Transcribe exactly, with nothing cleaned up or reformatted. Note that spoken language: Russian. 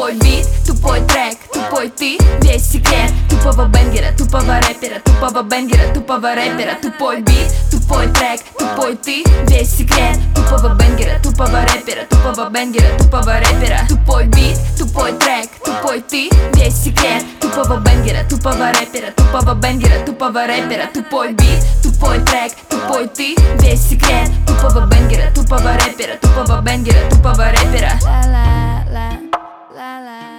Тупой бит, тупой трек, тупой ты, весь секрет тупого бенгера, тупого рэпера, тупого бенгера, тупого рэпера. Тупой бит, тупой трек, тупой ты, весь секрет тупого бенгера, тупого рэпера, тупого бенгера, тупого рэпера. Тупой бит, тупой трек, тупой ты, весь секрет тупого бенгера, тупого рэпера, тупого бенгера, тупого рэпера. Тупой бит, тупой трек, тупой ты, весь секрет тупого бенгера, тупого рэпера, тупого бенгера, тупого рэпера. La la la la la.